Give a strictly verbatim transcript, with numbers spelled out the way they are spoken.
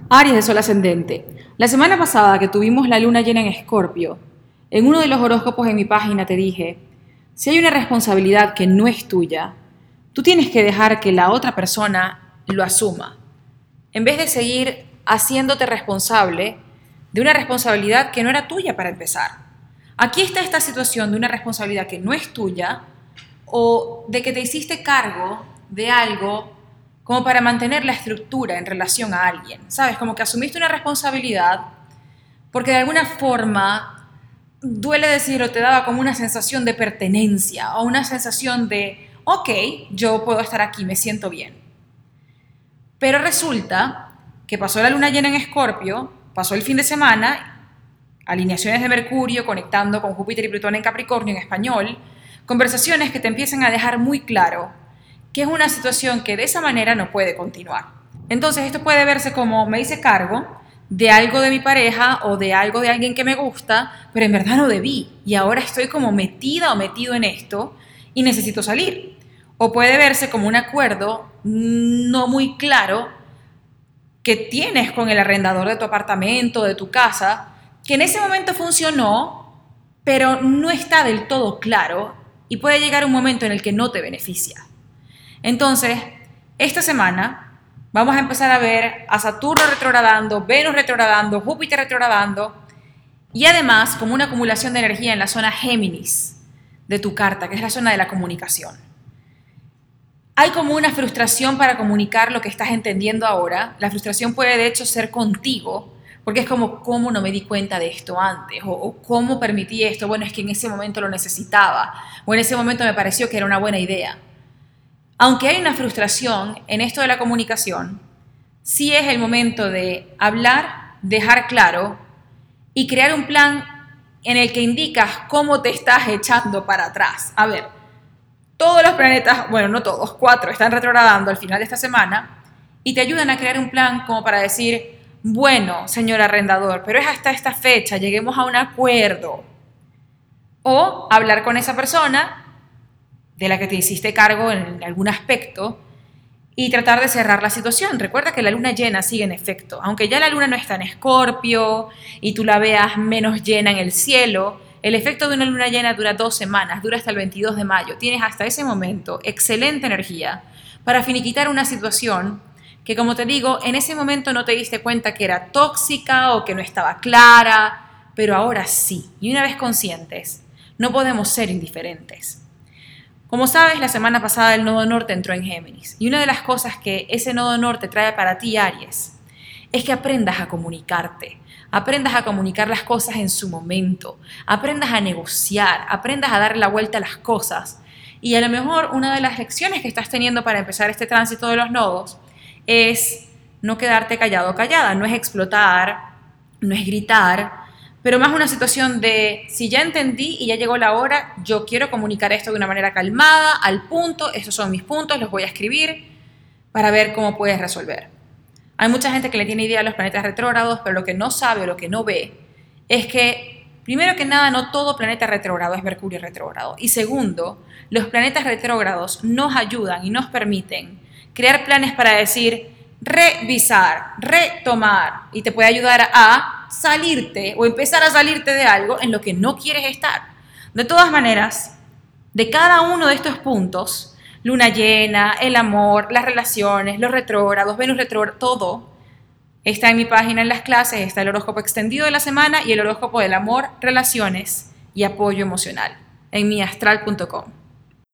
Aries de Sol ascendente. La semana pasada que tuvimos la luna llena en Escorpio, en uno de los horóscopos en mi página te dije, si hay una responsabilidad que no es tuya, tú tienes que dejar que la otra persona lo asuma, en vez de seguir haciéndote responsable de una responsabilidad que no era tuya para empezar. Aquí está esta situación de una responsabilidad que no es tuya o de que te hiciste cargo de algo como para mantener la estructura en relación a alguien, ¿sabes? Como que asumiste una responsabilidad porque de alguna forma duele decirlo, te daba como una sensación de pertenencia o una sensación de, ok, yo puedo estar aquí, me siento bien. Pero resulta que pasó la luna llena en Escorpio, pasó el fin de semana, alineaciones de Mercurio conectando con Júpiter y Plutón en Capricornio en español, conversaciones que te empiezan a dejar muy claro que es una situación que de esa manera no puede continuar. Entonces esto puede verse como me hice cargo de algo de mi pareja o de algo de alguien que me gusta, pero en verdad no debí y ahora estoy como metida o metido en esto y necesito salir. O puede verse como un acuerdo no muy claro que tienes con el arrendador de tu apartamento, de tu casa, que en ese momento funcionó, pero no está del todo claro y puede llegar un momento en el que no te beneficia. Entonces, esta semana vamos a empezar a ver a Saturno retrogradando, Venus retrogradando, Júpiter retrogradando y además como una acumulación de energía en la zona Géminis de tu carta, que es la zona de la comunicación. Hay como una frustración para comunicar lo que estás entendiendo ahora. La frustración puede de hecho ser contigo, porque es como, ¿cómo no me di cuenta de esto antes? O, o ¿cómo permití esto? Bueno, es que en ese momento lo necesitaba, o en ese momento me pareció que era una buena idea. Aunque hay una frustración en esto de la comunicación, sí es el momento de hablar, dejar claro y crear un plan en el que indicas cómo te estás echando para atrás. A ver, todos los planetas, bueno, no todos, cuatro, están retrogradando al final de esta semana y te ayudan a crear un plan como para decir, bueno, señor arrendador, pero es hasta esta fecha, lleguemos a un acuerdo. O hablar con esa persona de la que te hiciste cargo en algún aspecto y tratar de cerrar la situación. Recuerda que la luna llena sigue en efecto. Aunque ya la luna no está en Escorpio y tú la veas menos llena en el cielo, el efecto de una luna llena dura dos semanas, dura hasta el veintidós de mayo. Tienes hasta ese momento excelente energía para finiquitar una situación que, como te digo, en ese momento no te diste cuenta que era tóxica o que no estaba clara, pero ahora sí. Y una vez conscientes, no podemos ser indiferentes. Como sabes, la semana pasada el nodo norte entró en Géminis y una de las cosas que ese nodo norte trae para ti, Aries, es que aprendas a comunicarte, aprendas a comunicar las cosas en su momento, aprendas a negociar, aprendas a darle la vuelta a las cosas. Y a lo mejor una de las lecciones que estás teniendo para empezar este tránsito de los nodos es no quedarte callado o callada, no es explotar, no es gritar, pero más una situación de, si ya entendí y ya llegó la hora, yo quiero comunicar esto de una manera calmada, al punto, estos son mis puntos, los voy a escribir para ver cómo puedes resolver. Hay mucha gente que le tiene idea a los planetas retrógrados, pero lo que no sabe o lo que no ve es que, primero que nada, no todo planeta retrógrado es Mercurio retrógrado. Y segundo, los planetas retrógrados nos ayudan y nos permiten crear planes para decir, revisar, retomar, y te puede ayudar a salirte o empezar a salirte de algo en lo que no quieres estar. De todas maneras, de cada uno de estos puntos, luna llena, el amor, las relaciones, los retrógrados, Venus retrógrado, todo está en mi página en las clases. Está el horóscopo extendido de la semana y el horóscopo del amor, relaciones y apoyo emocional en mi astral punto com.